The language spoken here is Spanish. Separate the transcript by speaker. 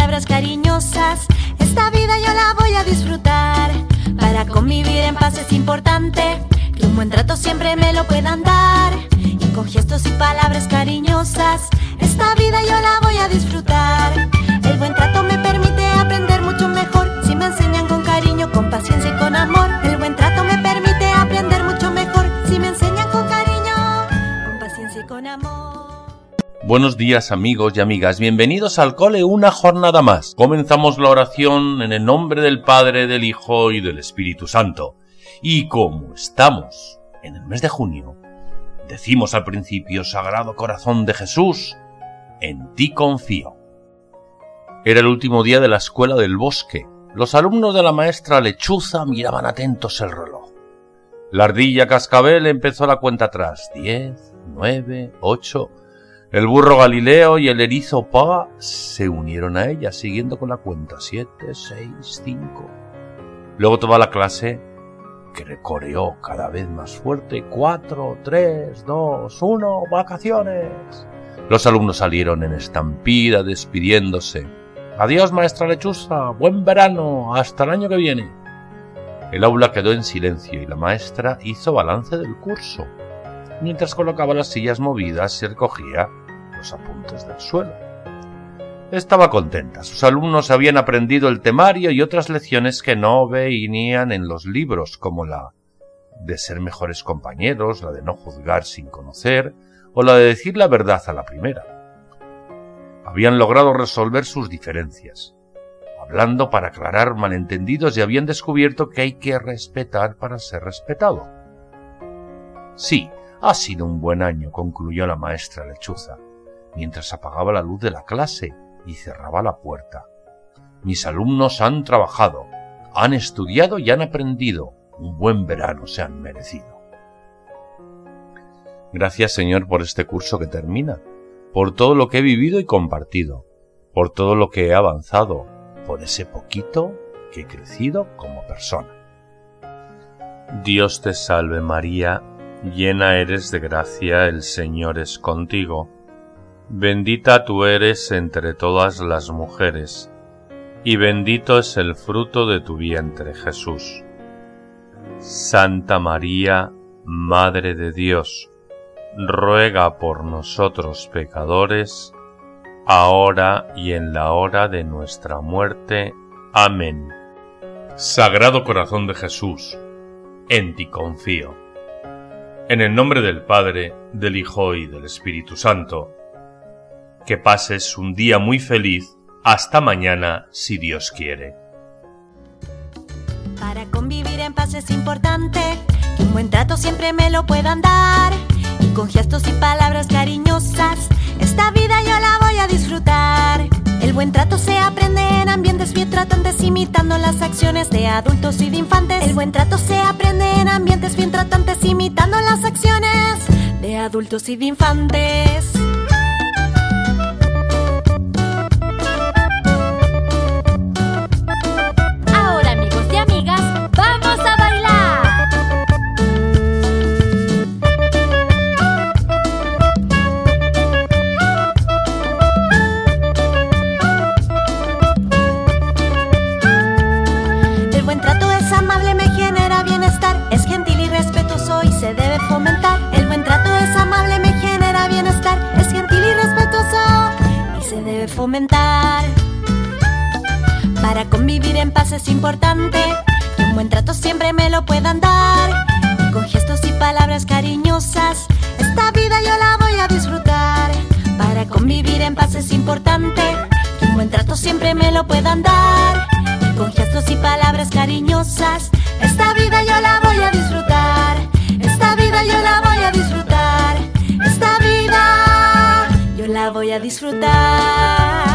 Speaker 1: palabras cariñosas. Esta vida yo la voy a disfrutar. Para convivir en paz es importante que un buen trato siempre me lo puedan dar. Y con gestos y palabras cariñosas, esta vida yo la voy a disfrutar. El buen trato me permite aprender mucho mejor si me enseñan con cariño, con paciencia y con amor. El buen trato me permite aprender mucho mejor si me enseñan con cariño, con paciencia y con amor.
Speaker 2: Buenos días, amigos y amigas, bienvenidos al cole una jornada más. Comenzamos la oración en el nombre del Padre, del Hijo y del Espíritu Santo. Y como estamos en el mes de junio, decimos al principio: Sagrado Corazón de Jesús, en ti confío. Era el último día de la escuela del bosque. Los alumnos de la maestra Lechuza miraban atentos el reloj. La ardilla Cascabel empezó la cuenta atrás. 10, 9, 8... El burro Galileo y el erizo Paga se unieron a ella, siguiendo con la cuenta. 7, 6, 5... Luego toda la clase coreó cada vez más fuerte. 4, 3, 2, 1, vacaciones. Los alumnos salieron en estampida despidiéndose. Adiós, maestra Lechuza, buen verano, hasta el año que viene. El aula quedó en silencio y la maestra hizo balance del curso. Mientras colocaba las sillas movidas, se recogía los apuntes del suelo. Estaba contenta. Sus alumnos habían aprendido el temario y otras lecciones que no venían en los libros, como la de ser mejores compañeros, la de no juzgar sin conocer, o la de decir la verdad a la primera. Habían logrado resolver sus diferencias, hablando para aclarar malentendidos, y habían descubierto que hay que respetar para ser respetado. Sí, ha sido un buen año, concluyó la maestra Lechuza, mientras apagaba la luz de la clase y cerraba la puerta. Mis alumnos han trabajado, han estudiado y han aprendido. Un buen verano se han merecido. Gracias, Señor, por este curso que termina, por todo lo que he vivido y compartido, por todo lo que he avanzado, por ese poquito que he crecido como persona. Dios te salve, María, llena eres de gracia, el Señor es contigo. Bendita tú eres entre todas las mujeres, y bendito es el fruto de tu vientre, Jesús. Santa María, Madre de Dios, ruega por nosotros pecadores, ahora y en la hora de nuestra muerte. Amén. Sagrado Corazón de Jesús, en ti confío. En el nombre del Padre, del Hijo y del Espíritu Santo. Que pases un día muy feliz. Hasta mañana, si Dios quiere.
Speaker 1: Para convivir en paz es importante que un buen trato siempre me lo puedan dar. Y con gestos y palabras cariñosas, esta vida yo la voy a disfrutar. El buen trato se aprende en ambientes bien tratantes, imitando las acciones de adultos y de infantes. El buen trato se aprende en ambientes bien tratantes, imitando las acciones de adultos y de infantes. Ahora, amigos y amigas, ¡vamos a bailar! El buen trato es amable, me genera bienestar, es gentil y respetuoso y se debe fomentar. El buen trato es amable, me genera bienestar, es gentil y respetuoso y se debe fomentar. Para convivir en paz es importante que un buen trato siempre me lo puedan dar. Y con gestos y palabras cariñosas, esta vida yo la voy a disfrutar. Para convivir en paz es importante que un buen trato siempre me lo puedan dar. Y con gestos y palabras cariñosas, esta vida yo la voy a disfrutar. Esta vida yo la voy a disfrutar. Esta vida yo la voy a disfrutar.